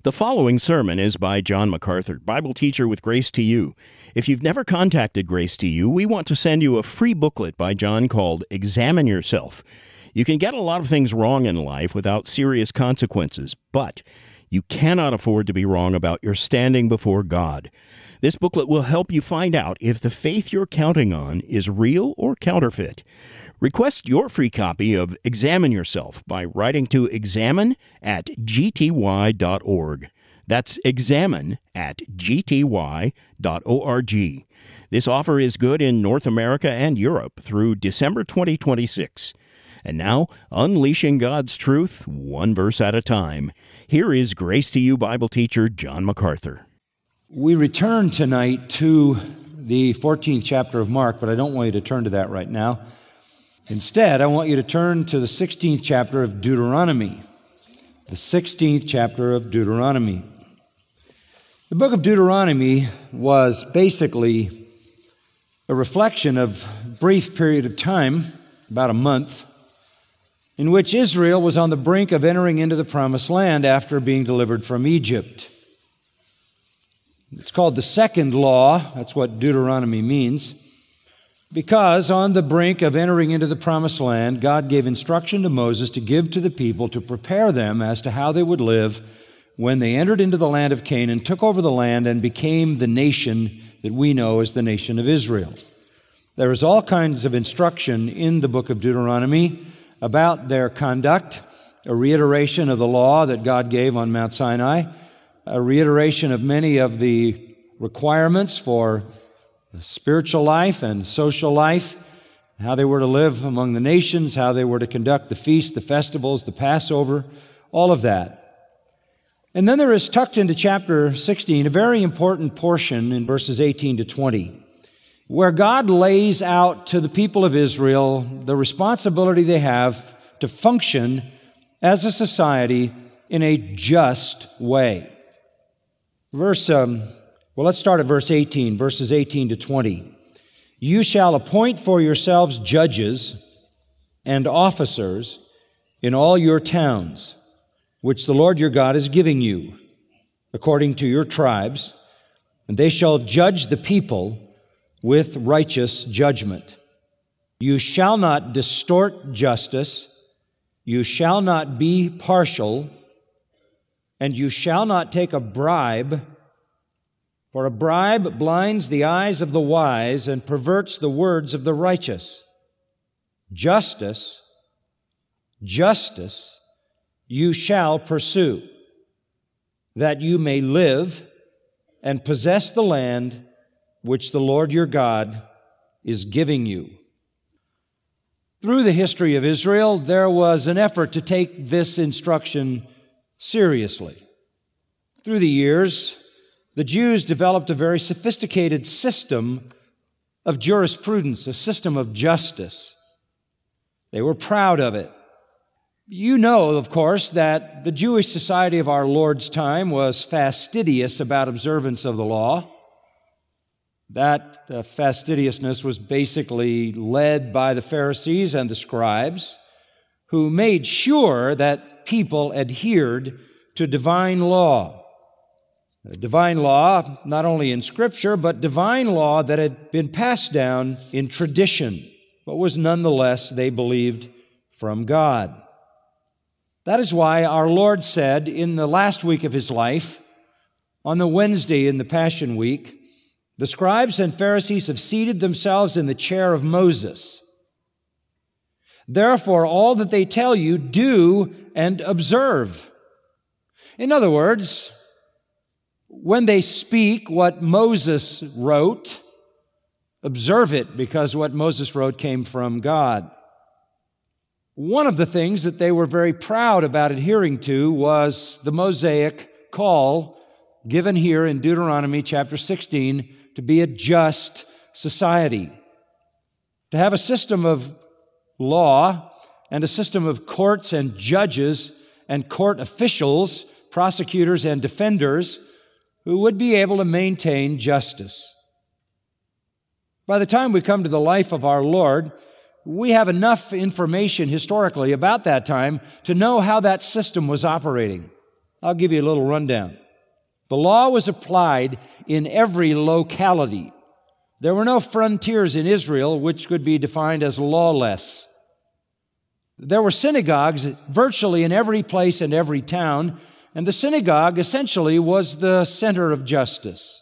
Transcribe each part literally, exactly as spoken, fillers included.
The following sermon is by John MacArthur, Bible teacher with Grace to You. If you've never contacted Grace to You, we want to send you a free booklet by John called Examine Yourself. You can get a lot of things wrong in life without serious consequences, but you cannot afford to be wrong about your standing before God. This booklet will help you find out if the faith you're counting on is real or counterfeit. Request your free copy of Examine Yourself by writing to examine at g t y dot org. That's examine at g t y dot org. This offer is good in North America and Europe through December twenty twenty-six. And now, unleashing God's truth, one verse at a time. Here is Grace to You Bible teacher John MacArthur. We return tonight to the fourteenth chapter of Mark, but I don't want you to turn to that right now. Instead, I want you to turn to the sixteenth chapter of Deuteronomy. The sixteenth chapter of Deuteronomy. The book of Deuteronomy was basically a reflection of a brief period of time, about a month, in which Israel was on the brink of entering into the promised land after being delivered from Egypt. It's called the second law. That's what Deuteronomy means. Because on the brink of entering into the promised land, God gave instruction to Moses to give to the people to prepare them as to how they would live when they entered into the land of Canaan, took over the land, and became the nation that we know as the nation of Israel. There is all kinds of instruction in the book of Deuteronomy about their conduct, a reiteration of the law that God gave on Mount Sinai, a reiteration of many of the requirements for spiritual life and social life, how they were to live among the nations, how they were to conduct the feasts, the festivals, the Passover, all of that. And then there is tucked into chapter sixteen a very important portion in verses eighteen to twenty, where God lays out to the people of Israel the responsibility they have to function as a society in a just way. Verse um, Well, let's start at verse eighteen, verses eighteen to twenty. You shall appoint for yourselves judges and officers in all your towns, which the Lord your God is giving you, according to your tribes, and they shall judge the people with righteous judgment. You shall not distort justice, you shall not be partial, and you shall not take a bribe, for a bribe blinds the eyes of the wise and perverts the words of the righteous. Justice, justice you shall pursue, that you may live and possess the land which the Lord your God is giving you. Through the history of Israel, there was an effort to take this instruction seriously. Through the years, the Jews developed a very sophisticated system of jurisprudence, a system of justice. They were proud of it. You know, of course, that the Jewish society of our Lord's time was fastidious about observance of the law. That uh, fastidiousness was basically led by the Pharisees and the scribes, who made sure that people adhered to divine law. Divine law, not only in Scripture, but divine law that had been passed down in tradition, but was nonetheless, they believed, from God. That is why our Lord said in the last week of His life, on the Wednesday in the Passion Week, the scribes and Pharisees have seated themselves in the chair of Moses. Therefore, all that they tell you, do and observe. In other words, when they speak what Moses wrote, observe it, because what Moses wrote came from God. One of the things that they were very proud about adhering to was the Mosaic call given here in Deuteronomy chapter sixteen to be a just society, to have a system of law and a system of courts and judges and court officials, prosecutors and defenders, who would be able to maintain justice. By the time we come to the life of our Lord, we have enough information historically about that time to know how that system was operating. I'll give you a little rundown. The law was applied in every locality. There were no frontiers in Israel which could be defined as lawless. There were synagogues virtually in every place and every town, and the synagogue essentially was the center of justice.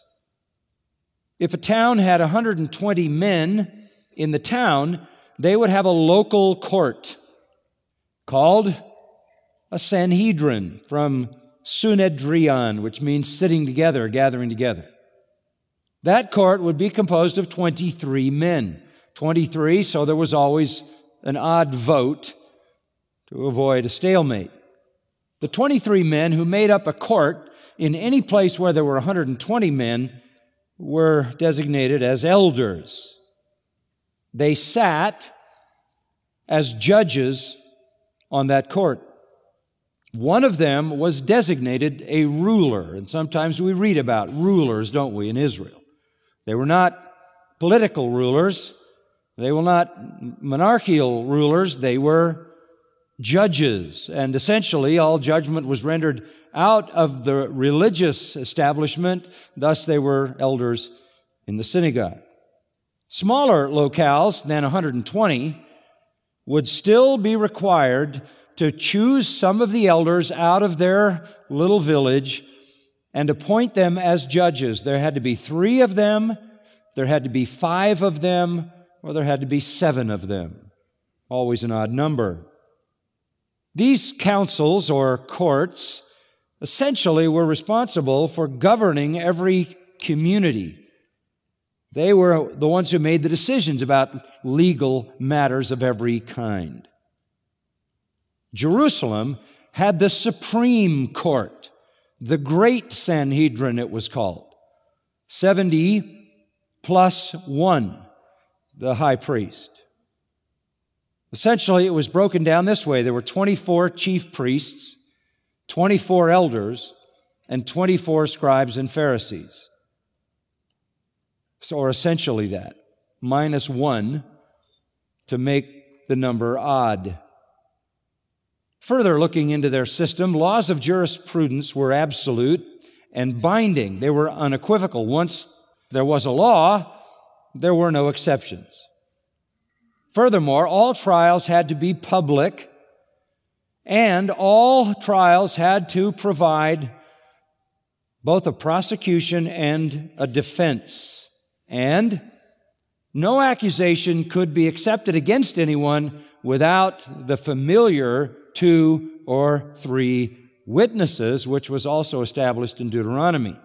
If a town had one hundred twenty men in the town, they would have a local court called a Sanhedrin, from Sunedrion, which means sitting together, gathering together. That court would be composed of twenty-three men. twenty-three, so there was always an odd vote to avoid a stalemate. The twenty-three men who made up a court in any place where there were one hundred twenty men were designated as elders. They sat as judges on that court. One of them was designated a ruler, and sometimes we read about rulers, don't we, in Israel. They were not political rulers. They were not monarchical rulers. They were judges, and essentially all judgment was rendered out of the religious establishment. Thus, they were elders in the synagogue. Smaller locales than one hundred twenty would still be required to choose some of the elders out of their little village and appoint them as judges. There had to be three of them, there had to be five of them, or there had to be seven of them. Always an odd number. These councils or courts essentially were responsible for governing every community. They were the ones who made the decisions about legal matters of every kind. Jerusalem had the Supreme Court, the Great Sanhedrin it was called. seventy plus one, the high priest. Essentially, it was broken down this way. There were twenty-four chief priests, twenty-four elders, and twenty-four scribes and Pharisees. So, or essentially that, minus one to make the number odd. Further looking into their system, laws of jurisprudence were absolute and binding. They were unequivocal. Once there was a law, there were no exceptions. Furthermore, all trials had to be public, and all trials had to provide both a prosecution and a defense. And no accusation could be accepted against anyone without the familiar two or three witnesses, which was also established in Deuteronomy.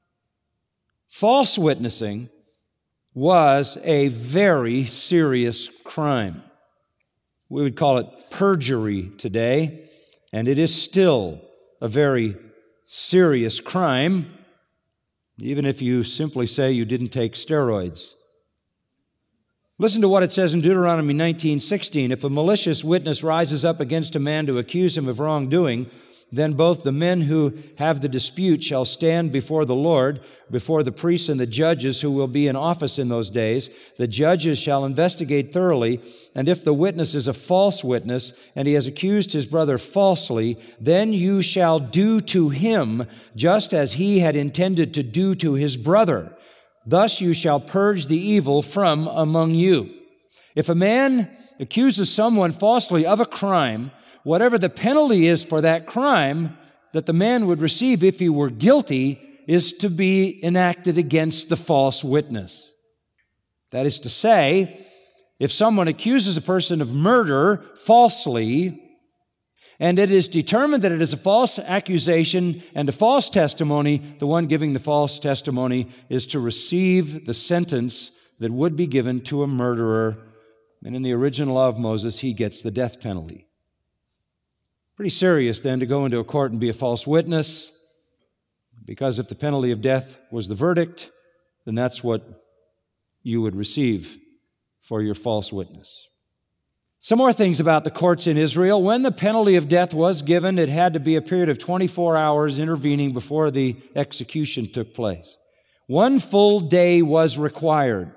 False witnessing was a very serious crime. We would call it perjury today, and it is still a very serious crime, even if you simply say you didn't take steroids. Listen to what it says in Deuteronomy nineteen sixteen. If a malicious witness rises up against a man to accuse him of wrongdoing, then both the men who have the dispute shall stand before the Lord, before the priests and the judges who will be in office in those days. The judges shall investigate thoroughly, and if the witness is a false witness, and he has accused his brother falsely, then you shall do to him just as he had intended to do to his brother. Thus you shall purge the evil from among you. If a man accuses someone falsely of a crime, whatever the penalty is for that crime that the man would receive if he were guilty is to be enacted against the false witness. That is to say, if someone accuses a person of murder falsely, and it is determined that it is a false accusation and a false testimony, the one giving the false testimony is to receive the sentence that would be given to a murderer. And in the original law of Moses, he gets the death penalty. Pretty serious then to go into a court and be a false witness, because if the penalty of death was the verdict, then that's what you would receive for your false witness. Some more things about the courts in Israel. When the penalty of death was given, it had to be a period of twenty-four hours intervening before the execution took place. One full day was required.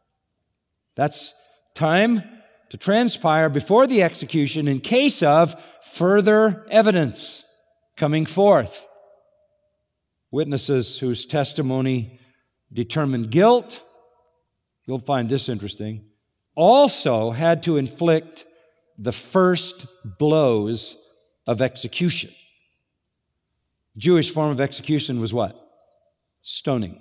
That's time to transpire before the execution in case of further evidence coming forth. witnesses whose testimony determined guilt, you'll find this interesting, also had to inflict the first blows of execution. Jewish form of execution was what? Stoning.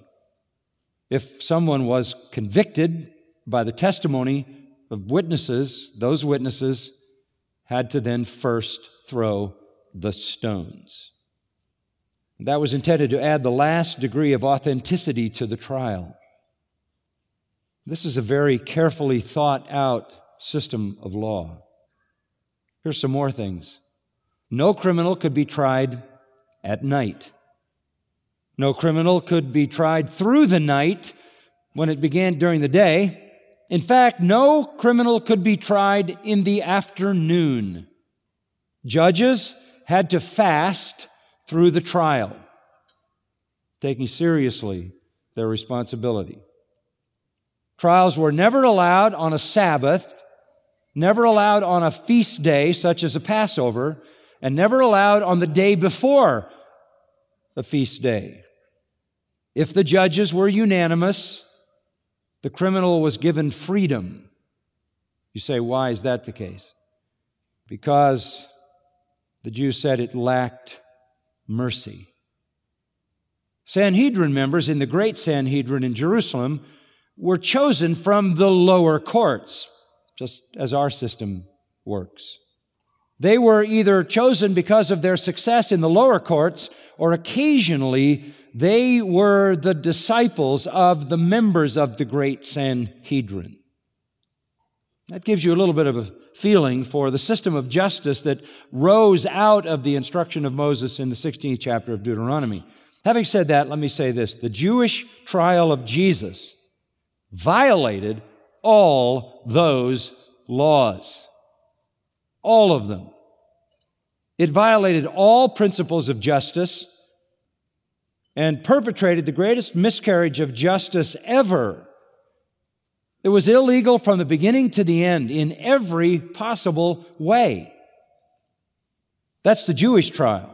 If someone was convicted by the testimony of witnesses, those witnesses had to then first throw the stones. That was intended to add the last degree of authenticity to the trial. This is a very carefully thought out system of law. Here's some more things. No criminal could be tried at night. No criminal could be tried through the night when it began during the day. In fact, no criminal could be tried in the afternoon. Judges had to fast through the trial, taking seriously their responsibility. Trials were never allowed on a Sabbath, never allowed on a feast day such as a Passover, and never allowed on the day before a feast day. If the judges were unanimous, the criminal was given freedom. You say, why is that the case? Because the Jews said it lacked mercy. Sanhedrin members in the great Sanhedrin in Jerusalem were chosen from the lower courts, just as our system works. They were either chosen because of their success in the lower courts, or occasionally they were the disciples of the members of the great Sanhedrin. That gives you a little bit of a feeling for the system of justice that rose out of the instruction of Moses in the sixteenth chapter of Deuteronomy. Having said that, let me say this. The Jewish trial of Jesus violated all those laws. All of them. It violated all principles of justice and perpetrated the greatest miscarriage of justice ever. It was illegal from the beginning to the end in every possible way. That's the Jewish trial.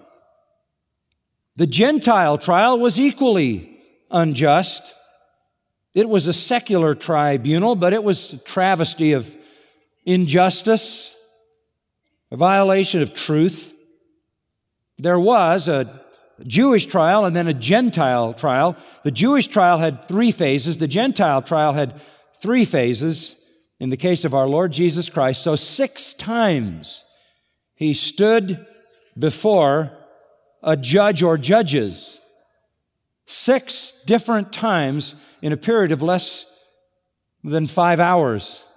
The Gentile trial was equally unjust. It was a secular tribunal, but it was a travesty of injustice, a violation of truth. There was a Jewish trial and then a Gentile trial. The Jewish trial had three phases. The Gentile trial had three phases in the case of our Lord Jesus Christ. So six times he stood before a judge or judges. Six different times in a period of less than five hours.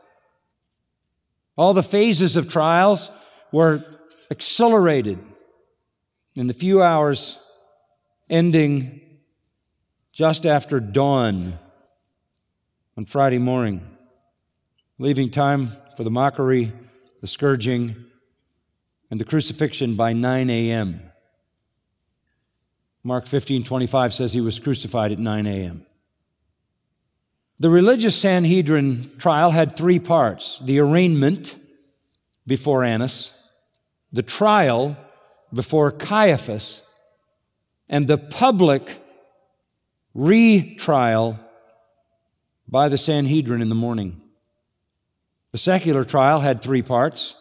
All the phases of trials were accelerated in the few hours ending just after dawn on Friday morning, leaving time for the mockery, the scourging, and the crucifixion by nine a.m. Mark fifteen twenty-five says he was crucified at nine a.m. The religious Sanhedrin trial had three parts: the arraignment before Annas, the trial before Caiaphas, and the public retrial by the Sanhedrin in the morning. The secular trial had three parts.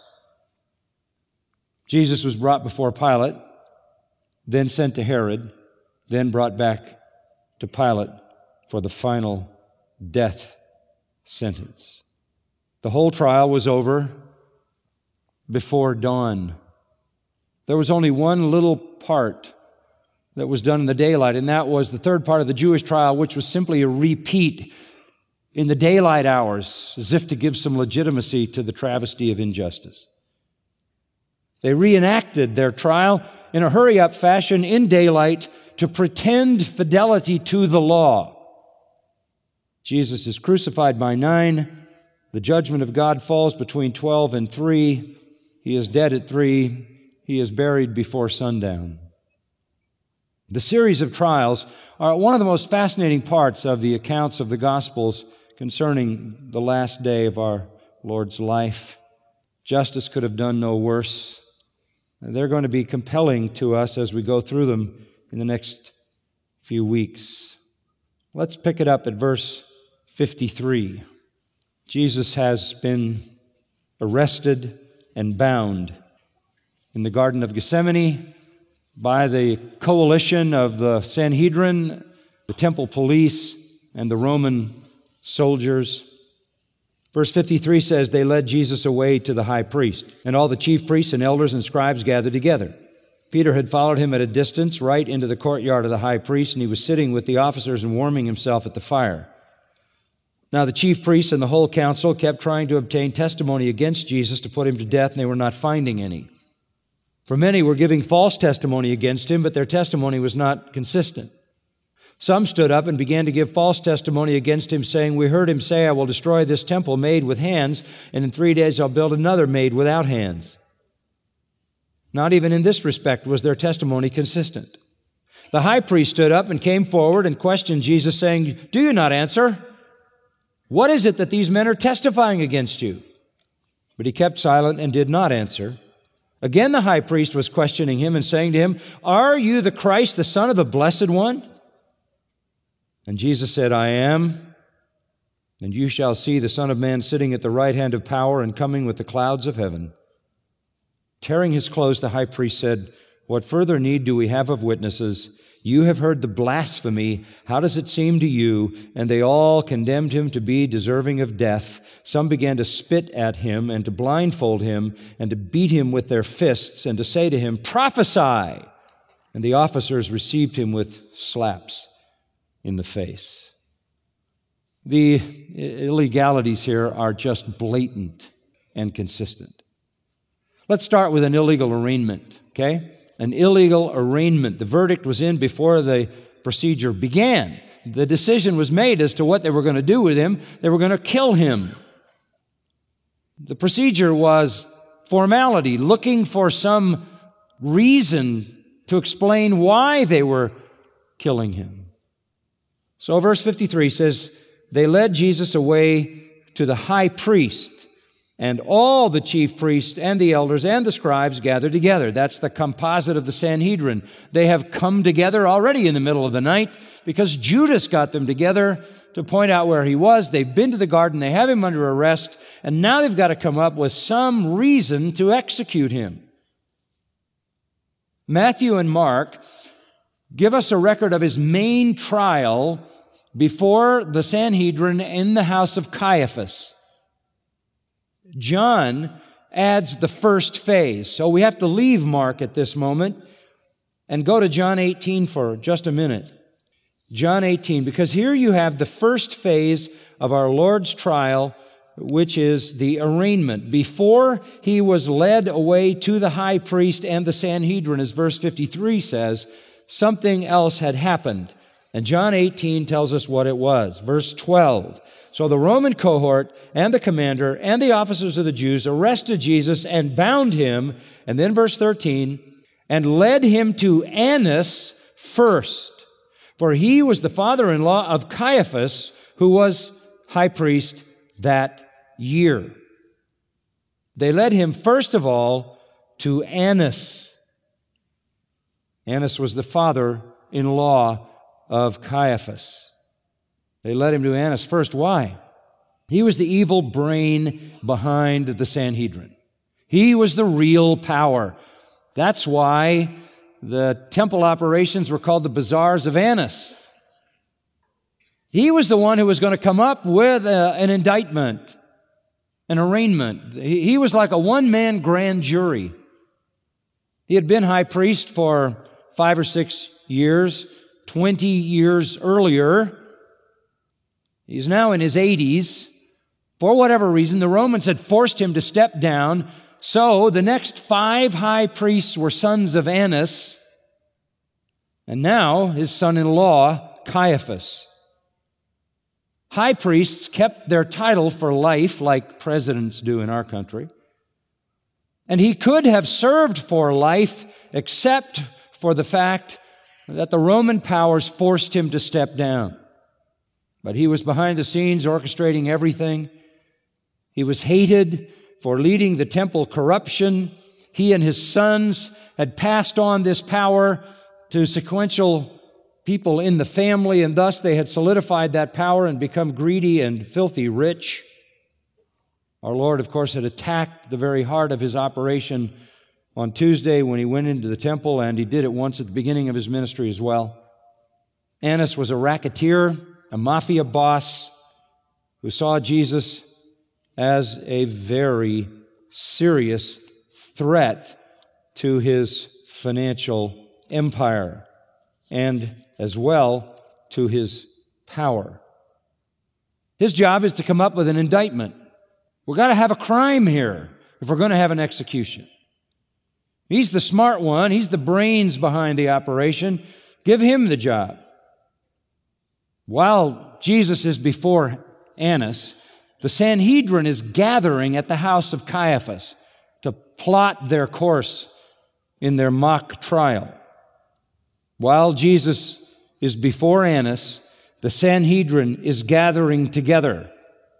Jesus was brought before Pilate, then sent to Herod, then brought back to Pilate for the final death sentence. The whole trial was over before dawn. There was only one little part that was done in the daylight, and that was the third part of the Jewish trial, which was simply a repeat in the daylight hours, as if to give some legitimacy to the travesty of injustice. They reenacted their trial in a hurry-up fashion in daylight to pretend fidelity to the law. Jesus is crucified by nine. The judgment of God falls between twelve and three. He is dead at three. He is buried before sundown. The series of trials are one of the most fascinating parts of the accounts of the Gospels concerning the last day of our Lord's life. Justice could have done no worse. They're going to be compelling to us as we go through them in the next few weeks. Let's pick it up at verse fifty-three. Jesus has been arrested and bound in the Garden of Gethsemane by the coalition of the Sanhedrin, the temple police, and the Roman soldiers. Verse fifty-three says, they led Jesus away to the high priest, and all the chief priests and elders and scribes gathered together. Peter had followed him at a distance right into the courtyard of the high priest, and he was sitting with the officers and warming himself at the fire. Now the chief priests and the whole council kept trying to obtain testimony against Jesus to put him to death, and they were not finding any. For many were giving false testimony against him, but their testimony was not consistent. Some stood up and began to give false testimony against him, saying, we heard him say, I will destroy this temple made with hands, and in three days I'll build another made without hands. Not even in this respect was their testimony consistent. The high priest stood up and came forward and questioned Jesus, saying, do you not answer? What is it that these men are testifying against you? But he kept silent and did not answer. Again the high priest was questioning him and saying to him, are you the Christ, the Son of the Blessed One? And Jesus said, I am. And you shall see the Son of Man sitting at the right hand of power and coming with the clouds of heaven. Tearing his clothes, the high priest said, what further need do we have of witnesses? You have heard the blasphemy. How does it seem to you? And they all condemned him to be deserving of death. Some began to spit at him and to blindfold him and to beat him with their fists and to say to him, prophesy! And the officers received him with slaps in the face. The illegalities here are just blatant and consistent. Let's start with an illegal arraignment, okay? An illegal arraignment. The verdict was in before the procedure began. The decision was made as to what they were going to do with him. They were going to kill him. The procedure was formality, looking for some reason to explain why they were killing him. So verse fifty-three says, they led Jesus away to the high priest, and all the chief priests and the elders and the scribes gathered together. That's the composite of the Sanhedrin. They have come together already in the middle of the night because Judas got them together to point out where he was. They've been to the garden. They have him under arrest. And now they've got to come up with some reason to execute him. Matthew and Mark give us a record of his main trial before the Sanhedrin in the house of Caiaphas. John adds the first phase. So we have to leave Mark at this moment and go to John eighteen for just a minute. John eighteen, because here you have the first phase of our Lord's trial, which is the arraignment. Before he was led away to the high priest and the Sanhedrin, as verse fifty-three says, something else had happened. And John eighteen tells us what it was. Verse twelve. So the Roman cohort and the commander and the officers of the Jews arrested Jesus and bound him. And then verse thirteen, and led him to Annas first, for he was the father-in-law of Caiaphas, who was high priest that year. They led him first of all to Annas. Annas was the father-in-law of Caiaphas. They led him to Annas first. Why? He was the evil brain behind the Sanhedrin. He was the real power. That's why the temple operations were called the Bazaars of Annas. He was the one who was going to come up with a, an indictment, an arraignment. He, he was like a one-man grand jury. He had been high priest for five or six years, twenty years earlier. He's now in his eighties. For whatever reason, the Romans had forced him to step down. So the next five high priests were sons of Annas. And now his son-in-law, Caiaphas. High priests kept their title for life like presidents do in our country. And he could have served for life except for the fact that the Roman powers forced him to step down. But he was behind the scenes orchestrating everything. He was hated for leading the temple corruption. He and his sons had passed on this power to sequential people in the family, and thus they had solidified that power and become greedy and filthy rich. Our Lord, of course, had attacked the very heart of his operation on Tuesday when he went into the temple, and he did it once at the beginning of his ministry as well. Annas was a racketeer, a mafia boss who saw Jesus as a very serious threat to his financial empire and as well to his power. His job is to come up with an indictment. We've got to have a crime here if we're going to have an execution. He's the smart one. He's the brains behind the operation. Give him the job. While Jesus is before Annas, the Sanhedrin is gathering at the house of Caiaphas to plot their course in their mock trial. While Jesus is before Annas, the Sanhedrin is gathering together.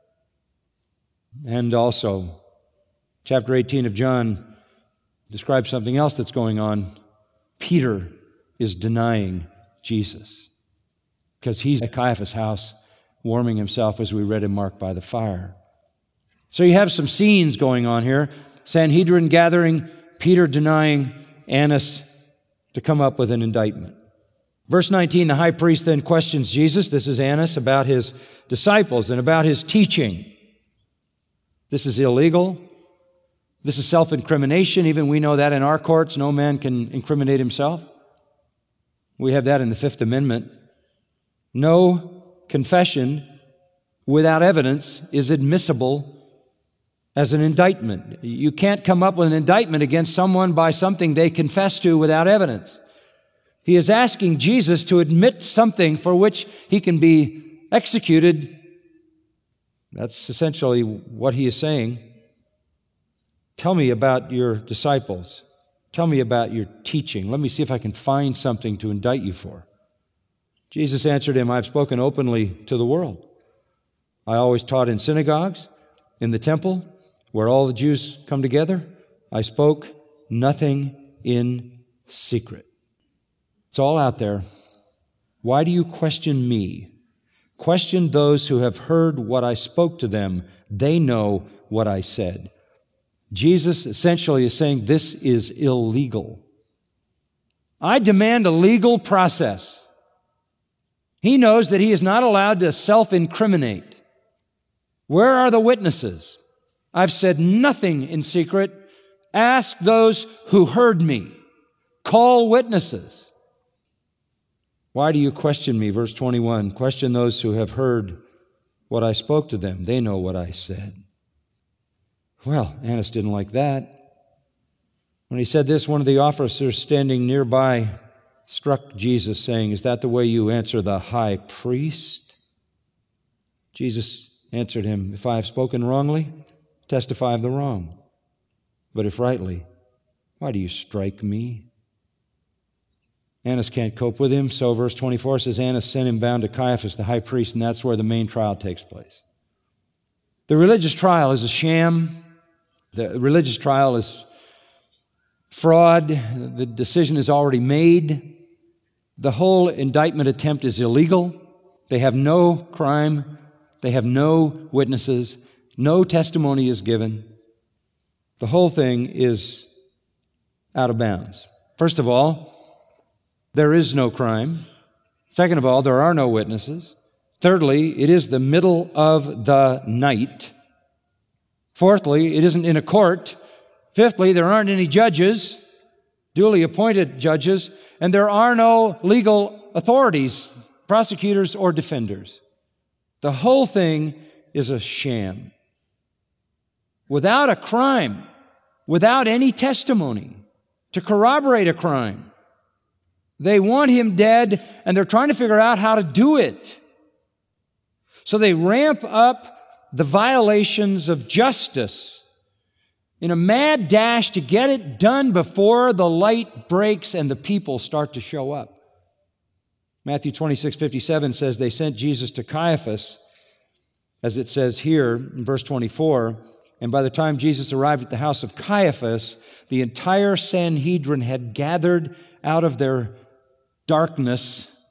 And also, chapter eighteen of John describes something else that's going on. Peter is denying Jesus because he's at Caiaphas' house warming himself, as we read in Mark, by the fire. So you have some scenes going on here. Sanhedrin gathering, Peter denying, Annas to come up with an indictment. Verse nineteen, the high priest then questions Jesus, this is Annas, about his disciples and about his teaching. This is illegal. This is self-incrimination. Even we know that in our courts, no man can incriminate himself. We have that in the Fifth Amendment. No confession without evidence is admissible as an indictment. You can't come up with an indictment against someone by something they confess to without evidence. He is asking Jesus to admit something for which he can be executed. That's essentially what he is saying. Tell me about your disciples. Tell me about your teaching. Let me see if I can find something to indict you for. Jesus answered him, I've spoken openly to the world. I always taught in synagogues, in the temple, where all the Jews come together. I spoke nothing in secret. It's all out there. Why do you question me? Question those who have heard what I spoke to them. They know what I said. Jesus essentially is saying this is illegal. I demand a legal process. He knows that he is not allowed to self-incriminate. Where are the witnesses? I've said nothing in secret. Ask those who heard me. Call witnesses. Why do you question me? Verse twenty-one, question those who have heard what I spoke to them. They know what I said. Well, Annas didn't like that. When he said this, one of the officers standing nearby struck Jesus, saying, is that the way you answer the high priest? Jesus answered him, if I have spoken wrongly, testify of the wrong. But if rightly, why do you strike me? Annas can't cope with him, so verse twenty-four says, Annas sent him bound to Caiaphas, the high priest, and that's where the main trial takes place. The religious trial is a sham. The religious trial is fraud. The decision is already made. The whole indictment attempt is illegal. They have no crime. They have no witnesses. No testimony is given. The whole thing is out of bounds. First of all, there is no crime. Second of all, there are no witnesses. Thirdly, it is the middle of the night. Fourthly, it isn't in a court. Fifthly, there aren't any judges, duly appointed judges, and there are no legal authorities, prosecutors or defenders. The whole thing is a sham. Without a crime, without any testimony to corroborate a crime, they want him dead, and they're trying to figure out how to do it. So they ramp up the violations of justice in a mad dash to get it done before the light breaks and the people start to show up. Matthew twenty-six fifty-seven says they sent Jesus to Caiaphas, as it says here in verse twenty-four, and by the time Jesus arrived at the house of Caiaphas, the entire Sanhedrin had gathered out of their darkness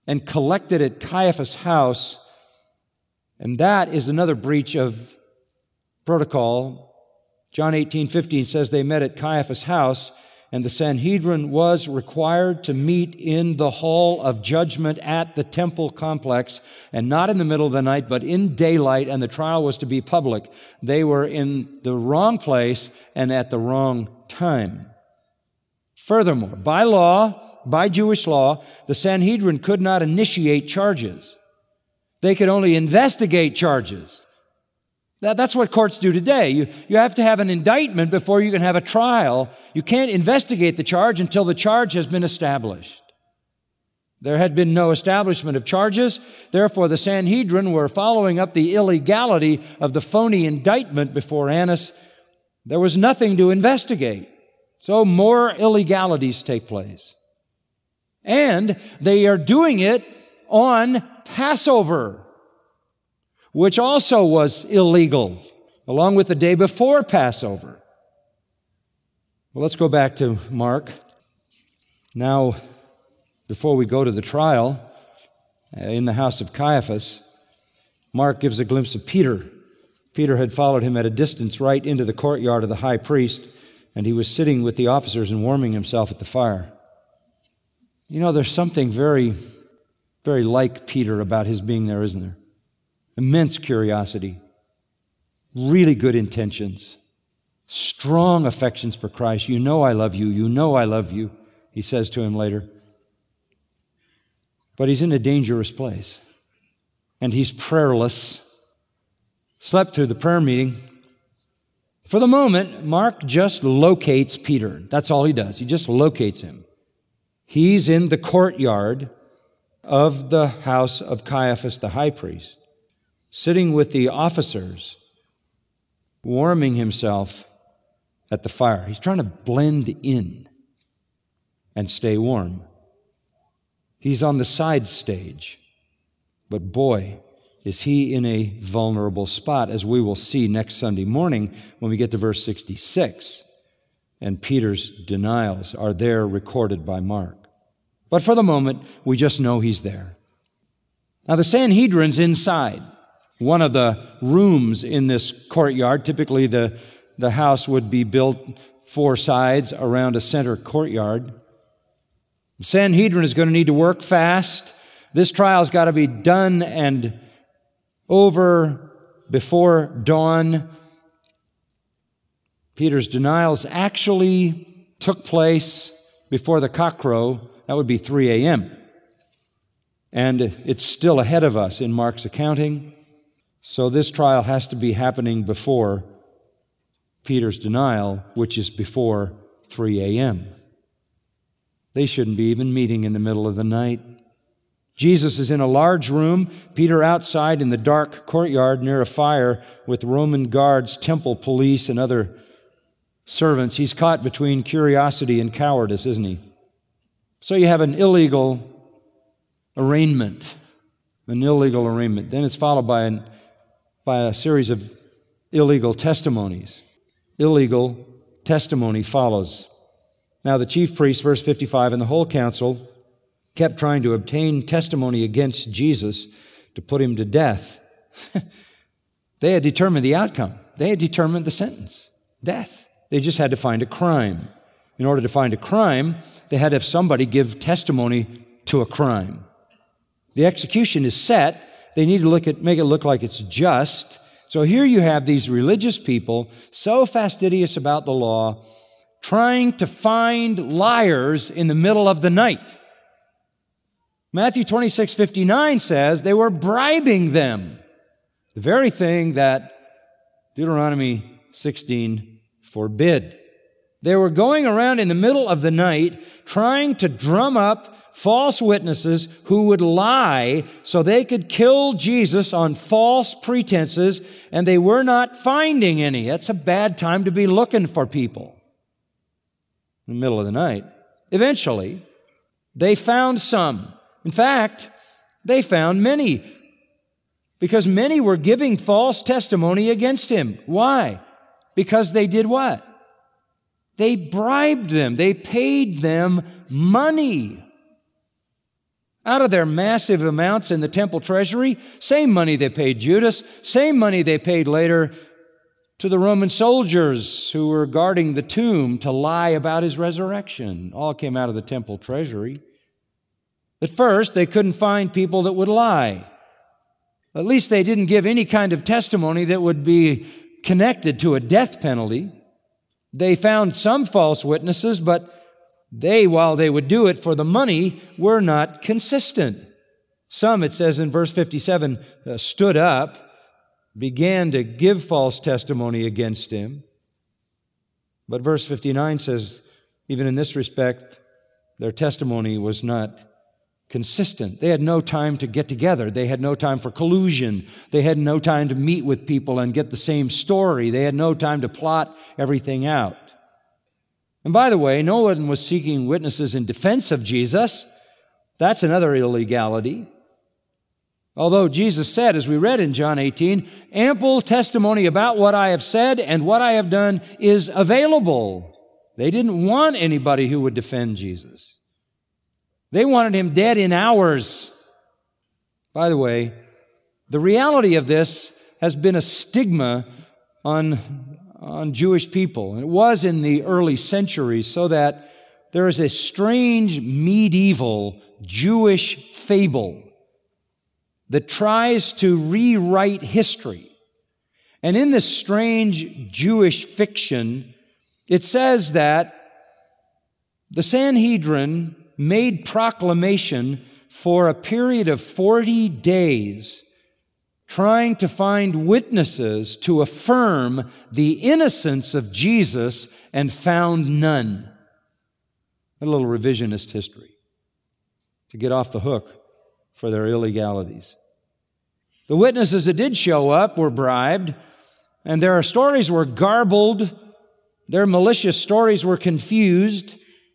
and collected at Caiaphas' house. And that is another breach of protocol. John eighteen fifteen says they met at Caiaphas' house, and the Sanhedrin was required to meet in the hall of judgment at the temple complex, and not in the middle of the night, but in daylight, and the trial was to be public. They were in the wrong place and at the wrong time. Furthermore, by law, by Jewish law, the Sanhedrin could not initiate charges. They could only investigate charges. That, that's what courts do today. You, you have to have an indictment before you can have a trial. You can't investigate the charge until the charge has been established. There had been no establishment of charges. Therefore, the Sanhedrin were following up the illegality of the phony indictment before Annas. There was nothing to investigate. So more illegalities take place. And they are doing it on Passover, which also was illegal, along with the day before Passover. Well, let's go back to Mark. Now, before we go to the trial in the house of Caiaphas, Mark gives a glimpse of Peter. Peter had followed him at a distance right into the courtyard of the high priest, and he was sitting with the officers and warming himself at the fire. You know, there's something very, very like Peter about his being there, isn't there? Immense curiosity, really good intentions, strong affections for Christ. You know I love you, you know I love you, he says to him later. But he's in a dangerous place, and he's prayerless, slept through the prayer meeting. For the moment, Mark just locates Peter. That's all he does. He just locates him. He's in the courtyard of the house of Caiaphas the high priest, sitting with the officers, warming himself at the fire. He's trying to blend in and stay warm. He's on the side stage, but boy, is he in a vulnerable spot, as we will see next Sunday morning when we get to verse sixty-six. And Peter's denials are there recorded by Mark. But for the moment, we just know he's there. Now, the Sanhedrin's inside one of the rooms in this courtyard. Typically, the, the house would be built four sides around a center courtyard. The Sanhedrin is going to need to work fast. This trial's got to be done and over before dawn. Peter's denials actually took place before the cock crow. That would be three a.m. And it's still ahead of us in Mark's accounting. So this trial has to be happening before Peter's denial, which is before three a.m. They shouldn't be even meeting in the middle of the night. Jesus is in a large room, Peter outside in the dark courtyard near a fire with Roman guards, temple police, and other servants. He's caught between curiosity and cowardice, isn't he? So you have an illegal arraignment, an illegal arraignment. Then it's followed by, an, by a series of illegal testimonies. Illegal testimony follows. Now the chief priest, verse fifty-five, and the whole council kept trying to obtain testimony against Jesus to put him to death. They had determined the outcome. They had determined the sentence, death. They just had to find a crime. In order to find a crime, they had to have somebody give testimony to a crime. The execution is set. They need to look at, make it look like it's just. So here you have these religious people so fastidious about the law, trying to find liars in the middle of the night. Matthew twenty-six fifty-nine says they were bribing them, the very thing that Deuteronomy sixteen forbid. They were going around in the middle of the night trying to drum up false witnesses who would lie so they could kill Jesus on false pretenses, and they were not finding any. That's a bad time to be looking for people in the middle of the night. Eventually, they found some. In fact, they found many, because many were giving false testimony against him. Why? Because they did what? They bribed them. They paid them money. Out of their massive amounts in the temple treasury, same money they paid Judas, same money they paid later to the Roman soldiers who were guarding the tomb to lie about his resurrection. All came out of the temple treasury. At first, they couldn't find people that would lie. At least they didn't give any kind of testimony that would be connected to a death penalty. They found some false witnesses, but they, while they would do it for the money, were not consistent. Some, it says in verse fifty-seven, uh, stood up, began to give false testimony against him. But verse fifty-nine says, even in this respect, their testimony was not consistent. They had no time to get together. They had no time for collusion. They had no time to meet with people and get the same story. They had no time to plot everything out. And by the way, no one was seeking witnesses in defense of Jesus. That's another illegality. Although Jesus said, as we read in John eighteen, ample testimony about what I have said and what I have done is available. They didn't want anybody who would defend Jesus. They wanted him dead in hours. By the way, the reality of this has been a stigma on, on Jewish people. And it was in the early centuries, so that there is a strange medieval Jewish fable that tries to rewrite history. And in this strange Jewish fiction, it says that the Sanhedrin made proclamation for a period of forty days, trying to find witnesses to affirm the innocence of Jesus, and found none. A little revisionist history to get off the hook for their illegalities. The witnesses that did show up were bribed, and their stories were garbled. Their malicious stories were confused.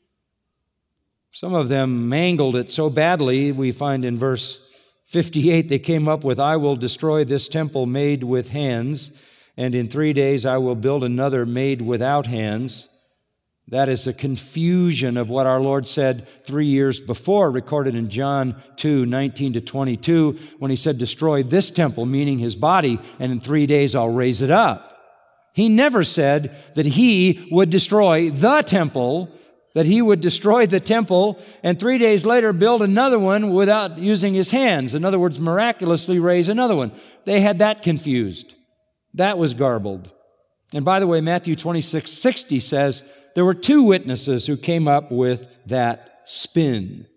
Some of them mangled it so badly, we find in verse fifty-eight, they came up with, I will destroy this temple made with hands, and in three days I will build another made without hands. That is a confusion of what our Lord said three years before, recorded in John two, nineteen to twenty-two, when he said, destroy this temple, meaning his body, and in three days I'll raise it up. He never said that he would destroy the temple, that he would destroy the temple and three days later build another one without using his hands. In other words, miraculously raise another one. They had that confused. That was garbled. And by the way, Matthew twenty-six sixty says there were two witnesses who came up with that spin.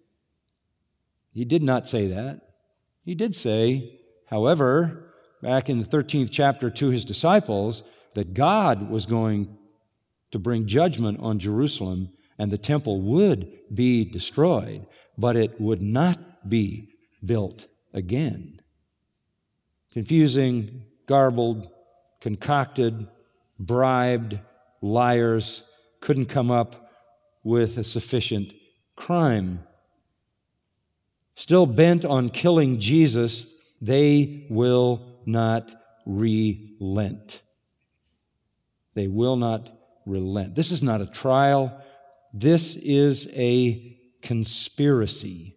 He did not say that. He did say, however, back in the thirteenth chapter to his disciples, that God was going to bring judgment on Jerusalem, and the temple would be destroyed, but it would not be built again. Confusing, garbled, concocted, bribed, liars couldn't come up with a sufficient crime. Still bent on killing Jesus, they will not relent. They will not relent. This is not a trial. This is a conspiracy.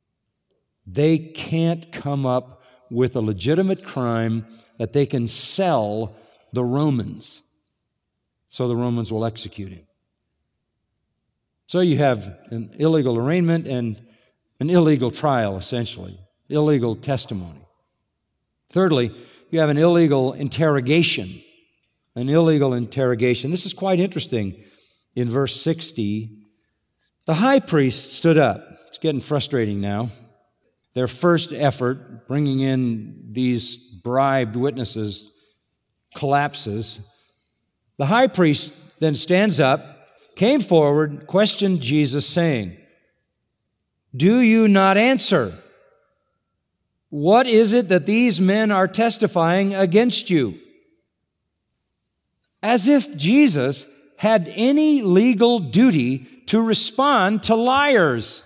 They can't come up with a legitimate crime that they can sell the Romans, so the Romans will execute him. So you have an illegal arraignment and an illegal trial, essentially, illegal testimony. Thirdly, you have an illegal interrogation. An illegal interrogation. This is quite interesting. In verse sixty, the high priest stood up. It's getting frustrating now. Their first effort, bringing in these bribed witnesses, collapses. The high priest then stands up, came forward, questioned Jesus, saying, do you not answer? What is it that these men are testifying against you? As if Jesus had any legal duty to respond to liars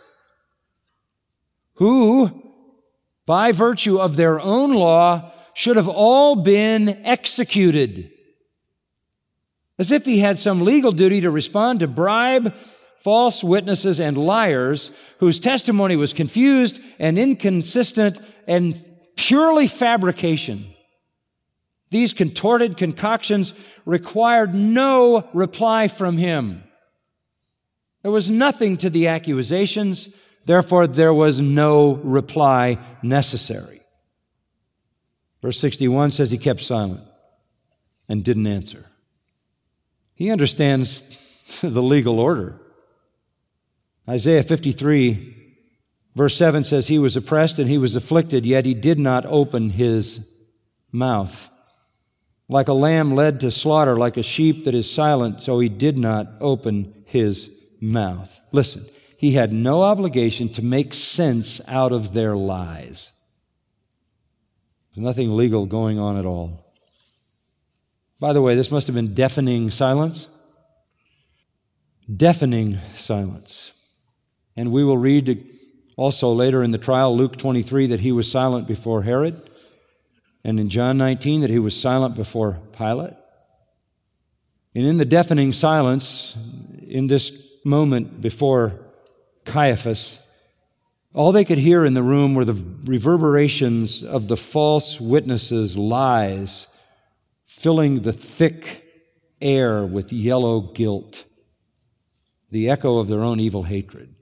who, by virtue of their own law, should have all been executed. As if he had some legal duty to respond to bribe false witnesses and liars whose testimony was confused and inconsistent and purely fabrication. These contorted concoctions required no reply from him. There was nothing to the accusations, therefore there was no reply necessary. Verse sixty-one says he kept silent and didn't answer. He understands the legal order. Isaiah fifty-three, verse seven says, he was oppressed and he was afflicted, yet he did not open his mouth. Like a lamb led to slaughter, like a sheep that is silent, so he did not open his mouth. Listen, he had no obligation to make sense out of their lies. There's nothing legal going on at all. By the way, this must have been deafening silence. Deafening silence. And we will read also later in the trial, Luke twenty-three, that he was silent before Herod. And in John nineteen, that he was silent before Pilate. And in the deafening silence, in this moment before Caiaphas, all they could hear in the room were the reverberations of the false witnesses' lies, filling the thick air with yellow guilt, the echo of their own evil hatred.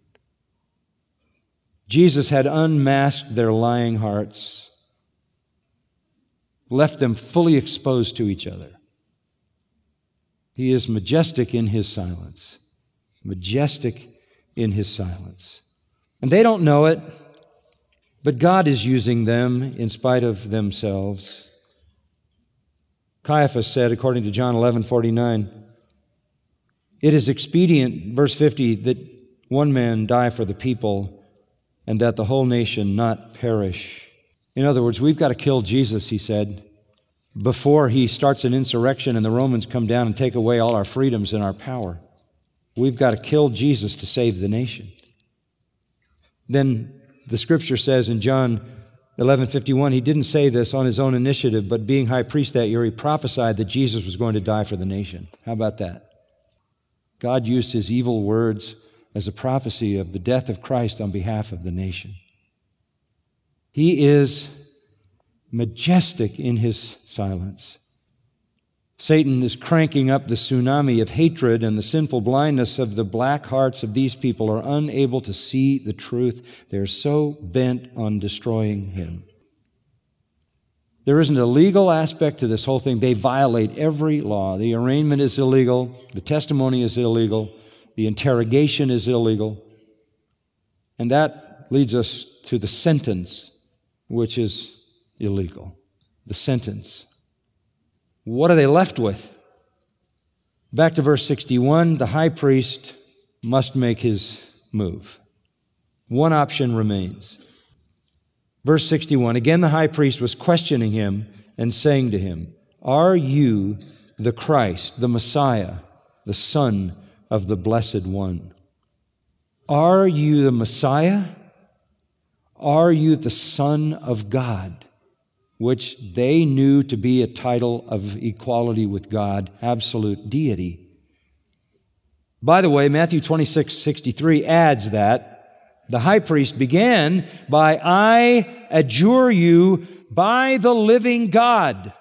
Jesus had unmasked their lying hearts, left them fully exposed to each other. He is majestic in his silence. Majestic in his silence. And they don't know it, but God is using them in spite of themselves. Caiaphas said, according to John eleven forty-nine, it is expedient, verse fifty, that one man die for the people and that the whole nation not perish. In other words, we've got to kill Jesus, he said, before he starts an insurrection and the Romans come down and take away all our freedoms and our power. We've got to kill Jesus to save the nation. Then the scripture says in John eleven fifty-one, he didn't say this on his own initiative, but being high priest that year, he prophesied that Jesus was going to die for the nation. How about that? God used his evil words as a prophecy of the death of Christ on behalf of the nation. He is majestic in his silence. Satan is cranking up the tsunami of hatred, and the sinful blindness of the black hearts of these people are unable to see the truth. They're so bent on destroying him. There isn't a legal aspect to this whole thing. They violate every law. The arraignment is illegal. The testimony is illegal. The interrogation is illegal. And that leads us to the sentence, which is illegal. The sentence. What are they left with? Back to verse sixty-one, the high priest must make his move. One option remains. Verse sixty-one, again the high priest was questioning him and saying to him, are you the Christ, the Messiah, the Son of the Blessed One? Are you the Messiah? Are you the Son of God? Which they knew to be a title of equality with God, absolute deity. By the way, Matthew twenty-six sixty-three adds that the high priest began by, I adjure you by the living God.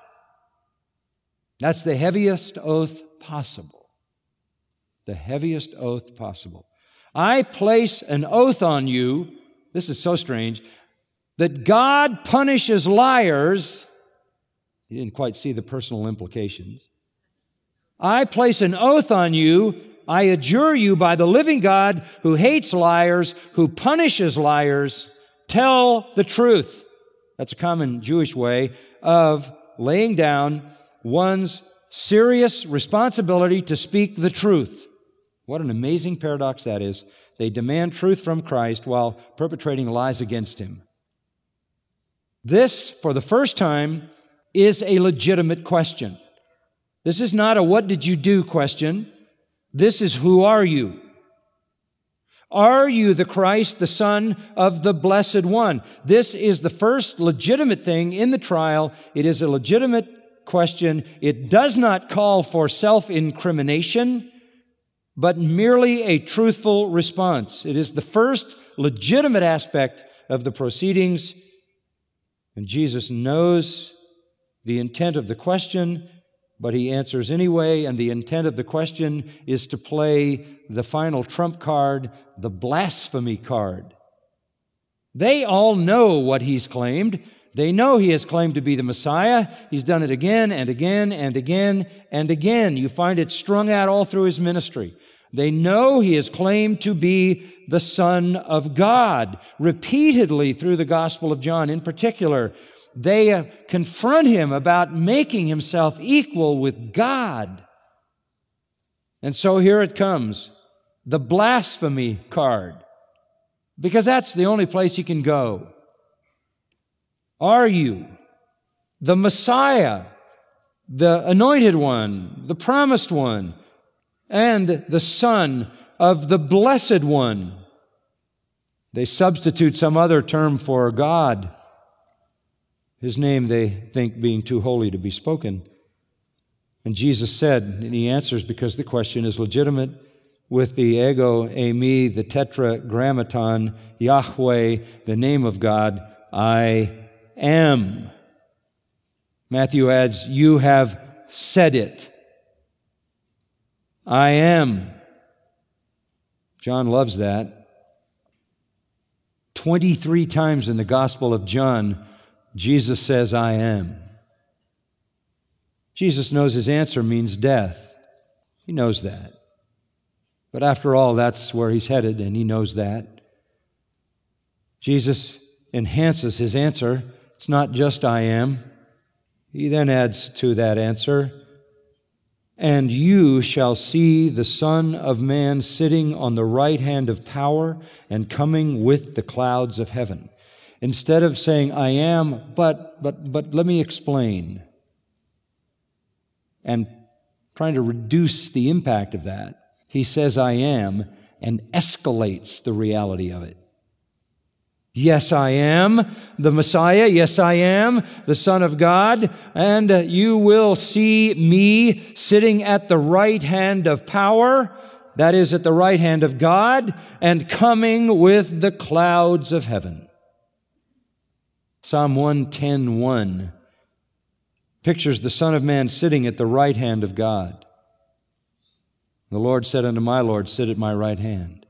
That's the heaviest oath possible. The heaviest oath possible. I place an oath on you, this is so strange, that God punishes liars. You didn't quite see the personal implications. I place an oath on you. I adjure you by the living God who hates liars, who punishes liars. Tell the truth. That's a common Jewish way of laying down one's serious responsibility to speak the truth. What an amazing paradox that is. They demand truth from Christ while perpetrating lies against him. This, for the first time, is a legitimate question. This is not a what did you do question. This is who are you? Are you the Christ, the Son of the Blessed One? This is the first legitimate thing in the trial. It is a legitimate question. It does not call for self-incrimination, but merely a truthful response. It is the first legitimate aspect of the proceedings, and Jesus knows the intent of the question, but he answers anyway, and the intent of the question is to play the final trump card, the blasphemy card. They all know what he's claimed. They know he has claimed to be the Messiah. He's done it again and again and again and again. You find it strung out all through his ministry. They know he has claimed to be the Son of God. Repeatedly through the Gospel of John in particular, they uh, confront him about making himself equal with God. And so here it comes, the blasphemy card, because that's the only place he can go. Are you the Messiah, the anointed one, the promised one, and the Son of the Blessed One? They substitute some other term for God. His name they think being too holy to be spoken. And Jesus said, and he answers because the question is legitimate, with the ego eimi, the tetragrammaton, Yahweh, the name of God, I am. Matthew adds, you have said it. I am. John loves that. twenty-three times in the Gospel of John, Jesus says, I am. Jesus knows his answer means death. He knows that. But after all, that's where he's headed, and he knows that. Jesus enhances his answer. It's not just I am. He then adds to that answer, and you shall see the Son of Man sitting on the right hand of power and coming with the clouds of heaven. Instead of saying, I am, but, but, but let me explain, and trying to reduce the impact of that, he says, I am, and escalates the reality of it. Yes, I am the Messiah. Yes, I am the Son of God. And you will see me sitting at the right hand of power, that is, at the right hand of God, and coming with the clouds of heaven. Psalm one ten one pictures the Son of Man sitting at the right hand of God. The Lord said unto my Lord, sit at my right hand.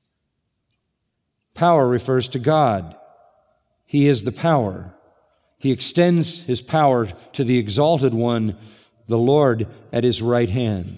Power refers to God. He is the power. He extends his power to the exalted one, the Lord, at his right hand.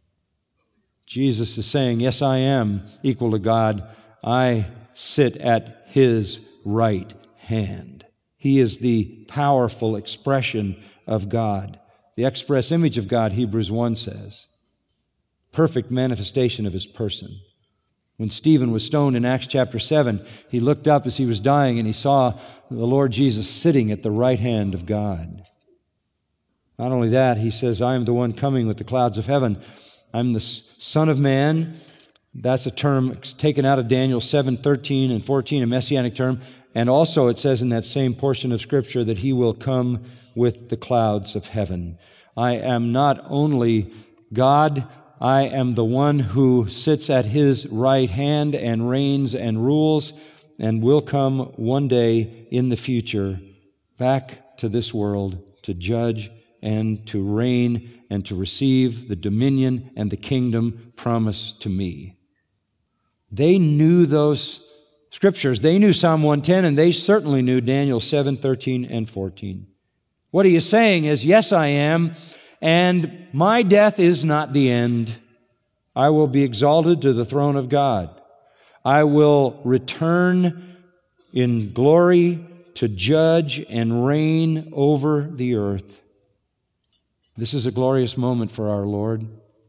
Jesus is saying, yes, I am equal to God. I sit at his right hand. He is the powerful expression of God. The express image of God, Hebrews one says. Perfect manifestation of his person. When Stephen was stoned in Acts chapter seven, he looked up as he was dying and he saw the Lord Jesus sitting at the right hand of God. Not only that, he says, I am the one coming with the clouds of heaven. I'm the Son of Man. That's a term taken out of Daniel seven thirteen and fourteen, a messianic term. And also it says in that same portion of Scripture that he will come with the clouds of heaven. I am not only God, I am the one who sits at his right hand and reigns and rules and will come one day in the future back to this world to judge and to reign and to receive the dominion and the kingdom promised to me. They knew those Scriptures. They knew Psalm one ten, and they certainly knew Daniel seven thirteen and fourteen. What he is saying is, yes, I am, and my death is not the end. I will be exalted to the throne of God. I will return in glory to judge and reign over the earth. This is a glorious moment for our Lord.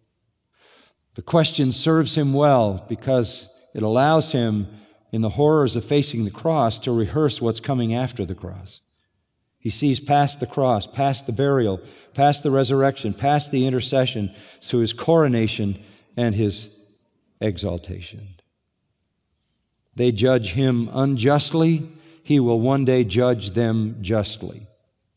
The question serves him well because it allows him, in the horrors of facing the cross, to rehearse what's coming after the cross. He sees past the cross, past the burial, past the resurrection, past the intercession, to his coronation and his exaltation. They judge him unjustly. He will one day judge them justly.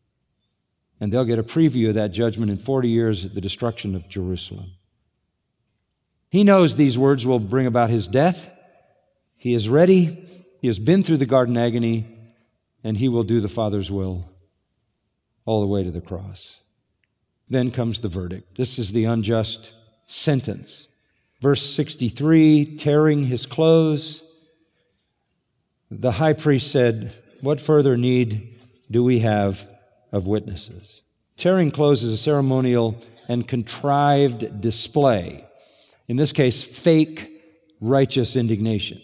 And they'll get a preview of that judgment in forty years at the destruction of Jerusalem. He knows these words will bring about his death. He is ready. He has been through the garden agony, and he will do the Father's will all the way to the cross. Then comes the verdict. This is the unjust sentence. Verse sixty-three, tearing his clothes, the high priest said, "What further need do we have of witnesses?" Tearing clothes is a ceremonial and contrived display. In this case, fake righteous indignation.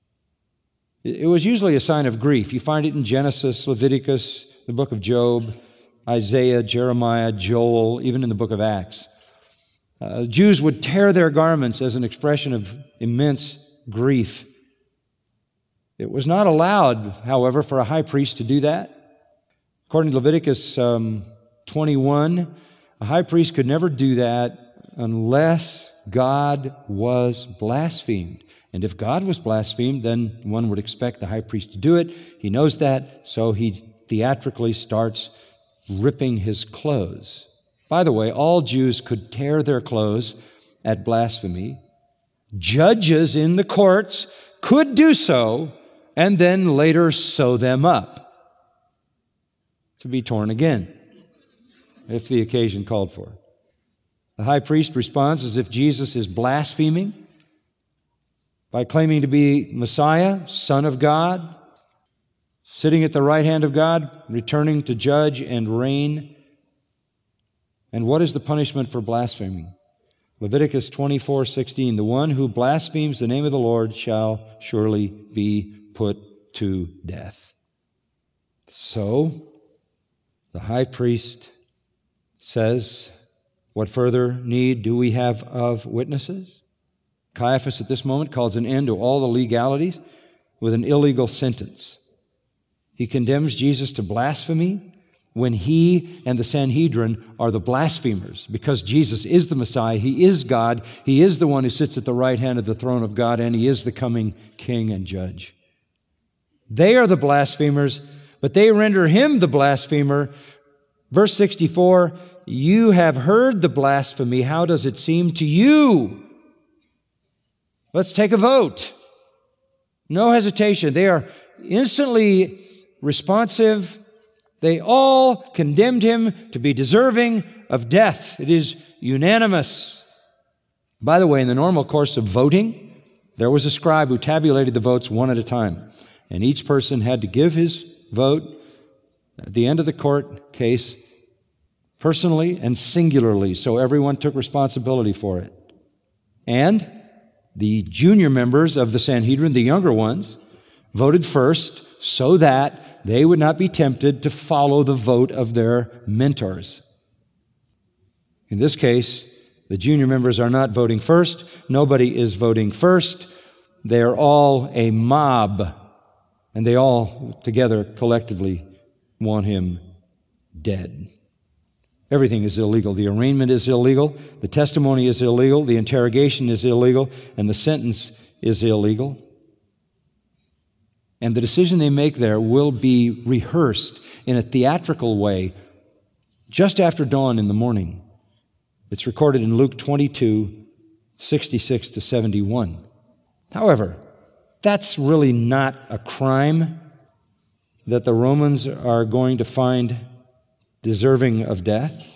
It was usually a sign of grief. You find it in Genesis, Leviticus, the book of Job, Isaiah, Jeremiah, Joel, even in the book of Acts. Uh, Jews would tear their garments as an expression of immense grief. It was not allowed, however, for a high priest to do that. According to Leviticus um, twenty-one, a high priest could never do that unless God was blasphemed. And if God was blasphemed, then one would expect the high priest to do it. He knows that, so he theatrically starts ripping his clothes. By the way, all Jews could tear their clothes at blasphemy. Judges in the courts could do so and then later sew them up to be torn again if the occasion called for. The high priest responds as if Jesus is blaspheming by claiming to be Messiah, Son of God, sitting at the right hand of God, returning to judge and reign. And what is the punishment for blaspheming? Leviticus twenty-four sixteen, the one who blasphemes the name of the Lord shall surely be put to death. So, the high priest says, what further need do we have of witnesses? Caiaphas at this moment calls an end to all the legalities with an illegal sentence. He condemns Jesus to blasphemy when he and the Sanhedrin are the blasphemers, because Jesus is the Messiah, he is God, he is the one who sits at the right hand of the throne of God, and he is the coming king and judge. They are the blasphemers, but they render him the blasphemer. Verse sixty-four, you have heard the blasphemy. How does it seem to you? Let's take a vote. No hesitation. They are instantly responsive. They all condemned him to be deserving of death. It is unanimous. By the way, in the normal course of voting, there was a scribe who tabulated the votes one at a time. And each person had to give his vote at the end of the court case personally and singularly, so everyone took responsibility for it. And the junior members of the Sanhedrin, the younger ones, voted first so that they would not be tempted to follow the vote of their mentors. In this case, the junior members are not voting first. Nobody is voting first. They are all a mob, and they all together collectively want him dead. Everything is illegal. The arraignment is illegal. The testimony is illegal. The interrogation is illegal. And the sentence is illegal. And the decision they make there will be rehearsed in a theatrical way just after dawn in the morning. It's recorded in Luke twenty-two, sixty-six to seventy-one. However, that's really not a crime that the Romans are going to find deserving of death.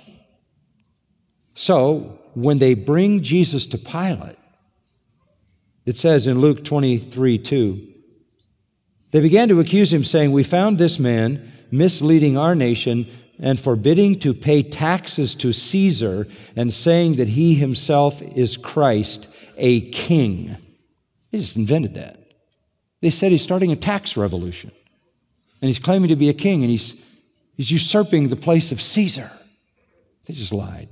So, when they bring Jesus to Pilate, it says in Luke twenty-three two, they began to accuse him, saying, we found this man misleading our nation and forbidding to pay taxes to Caesar and saying that he himself is Christ, a king. They just invented that. They said he's starting a tax revolution. And he's claiming to be a king, and he's, he's usurping the place of Caesar. They just lied.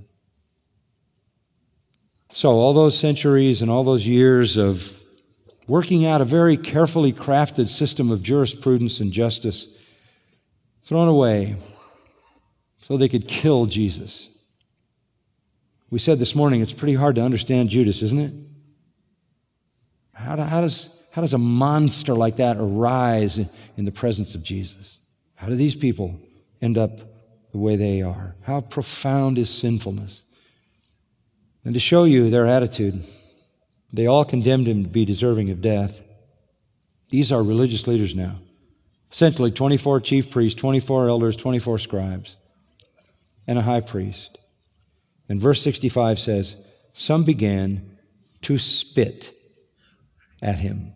So all those centuries and all those years of working out a very carefully crafted system of jurisprudence and justice thrown away so they could kill Jesus. We said this morning it's pretty hard to understand Judas, isn't it? How, do, how does... How does a monster like that arise in the presence of Jesus? How do these people end up the way they are? How profound is sinfulness? And to show you their attitude, They all condemned him to be deserving of death. These are religious leaders now. Essentially, twenty-four chief priests, twenty-four elders, twenty-four scribes, and a high priest. And verse sixty-five says, some began to spit at him.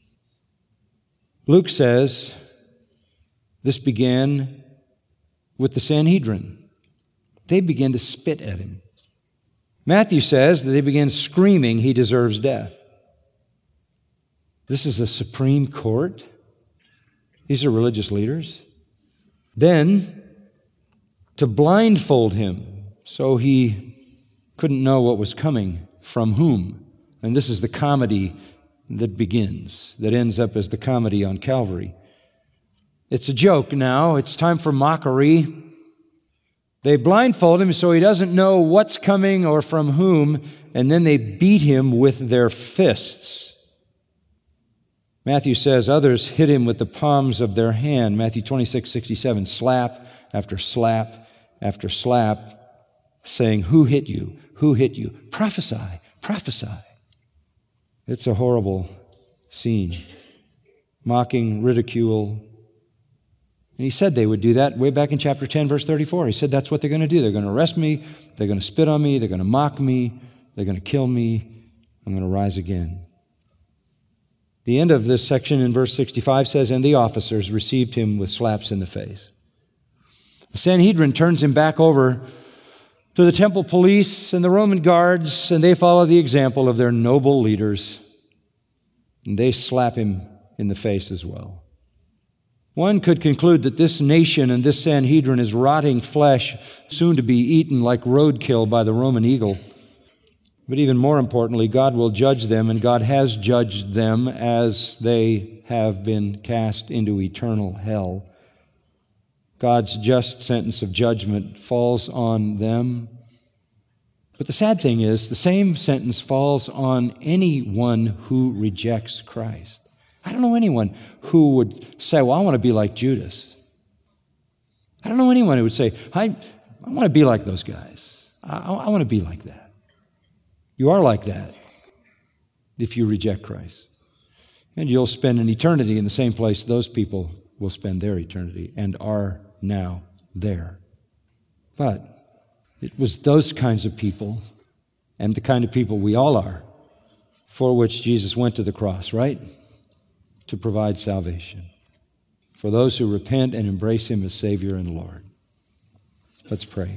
Luke says this began with the Sanhedrin. They began to spit at him. Matthew says that they began screaming, he deserves death. This is a supreme court. These are religious leaders. Then, to blindfold him so he couldn't know what was coming from whom. And this is the comedy that begins, that ends up as the comedy on Calvary. It's a joke now. It's time for mockery. They blindfold him so he doesn't know what's coming or from whom, and then they beat him with their fists. Matthew says others hit him with the palms of their hand. Matthew twenty-six sixty-seven, slap after slap after slap, saying, who hit you? Who hit you? Prophesy, prophesy. It's a horrible scene. Mocking, ridicule. And he said they would do that way back in chapter ten, verse thirty-four. He said that's what they're going to do. They're going to arrest me. They're going to spit on me. They're going to mock me. They're going to kill me. I'm going to rise again. The end of this section in verse sixty-five says, and the officers received him with slaps in the face. The Sanhedrin turns him back over to the temple police and the Roman guards, and they follow the example of their noble leaders, and they slap him in the face as well. One could conclude that this nation and this Sanhedrin is rotting flesh, soon to be eaten like roadkill by the Roman eagle. But even more importantly, God will judge them, and God has judged them as they have been cast into eternal hell. God's just sentence of judgment falls on them. But the sad thing is, the same sentence falls on anyone who rejects Christ. I don't know anyone who would say, well, I want to be like Judas. I don't know anyone who would say, I, I want to be like those guys. I, I want to be like that. You are like that if you reject Christ. And you'll spend an eternity in the same place those people will spend their eternity and are now there. But it was those kinds of people, and the kind of people we all are, for which Jesus went to the cross, right? To provide salvation for those who repent and embrace Him as Savior and Lord. Let's pray.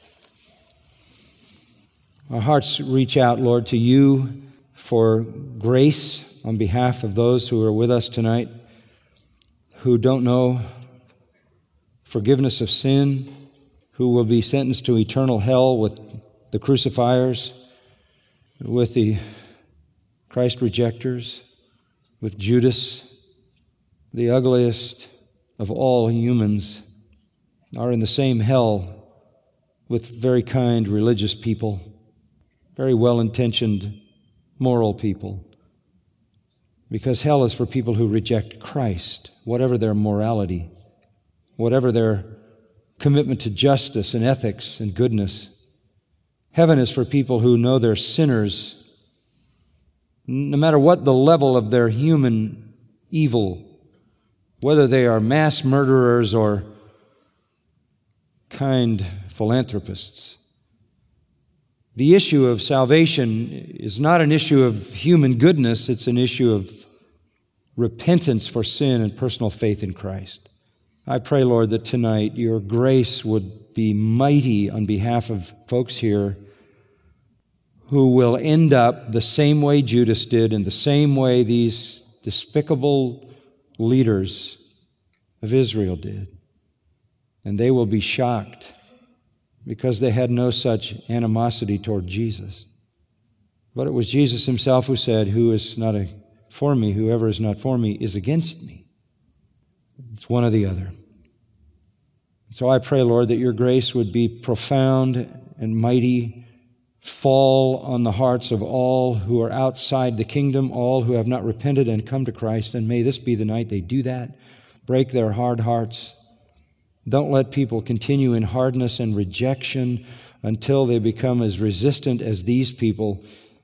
Our hearts reach out, Lord, to You for grace on behalf of those who are with us tonight who don't know forgiveness of sin, who will be sentenced to eternal hell with the crucifiers, with the Christ rejectors, with Judas, the ugliest of all humans, are in the same hell with very kind religious people, very well-intentioned moral people. Because hell is for people who reject Christ, whatever their morality, whatever their commitment to justice and ethics and goodness. Heaven is for people who know they're sinners, no matter what the level of their human evil, whether they are mass murderers or kind philanthropists. The issue of salvation is not an issue of human goodness, it's an issue of repentance for sin and personal faith in Christ. I pray, Lord, that tonight Your grace would be mighty on behalf of folks here who will end up the same way Judas did and the same way these despicable leaders of Israel did. And they will be shocked because they had no such animosity toward Jesus. But it was Jesus Himself who said, who is not a, for me, whoever is not for me is against me. It's one or the other. So I pray, Lord, that Your grace would be profound and mighty, fall on the hearts of all who are outside the kingdom, all who have not repented and come to Christ. And may this be the night they do that. Break their hard hearts. Don't let people continue in hardness and rejection until they become as resistant as these people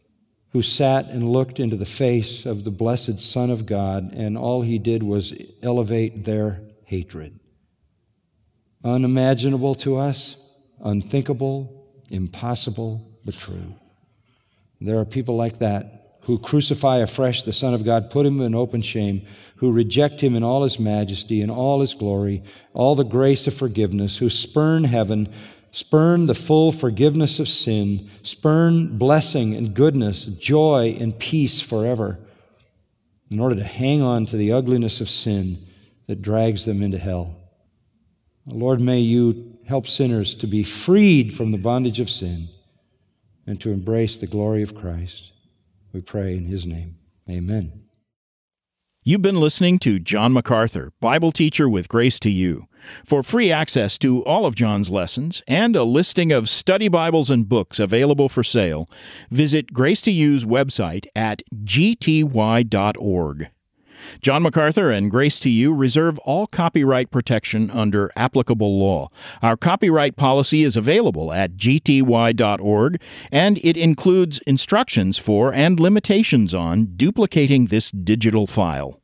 who sat and looked into the face of the blessed Son of God, and all he did was elevate their hatred. Unimaginable to us, unthinkable, impossible, but true. There are people like that who crucify afresh the Son of God, put him in open shame, who reject him in all his majesty and all his glory, all the grace of forgiveness, who spurn heaven, spurn the full forgiveness of sin, spurn blessing and goodness, joy and peace forever, in order to hang on to the ugliness of sin that drags them into hell. Lord, may you help sinners to be freed from the bondage of sin and to embrace the glory of Christ. We pray in his name. Amen. You've been listening to John MacArthur, Bible teacher with Grace to You. For free access to all of John's lessons and a listing of study Bibles and books available for sale, visit Grace to You's website at g t y dot org. John MacArthur and Grace to You reserve all copyright protection under applicable law. Our copyright policy is available at g t y dot org, and it includes instructions for and limitations on duplicating this digital file.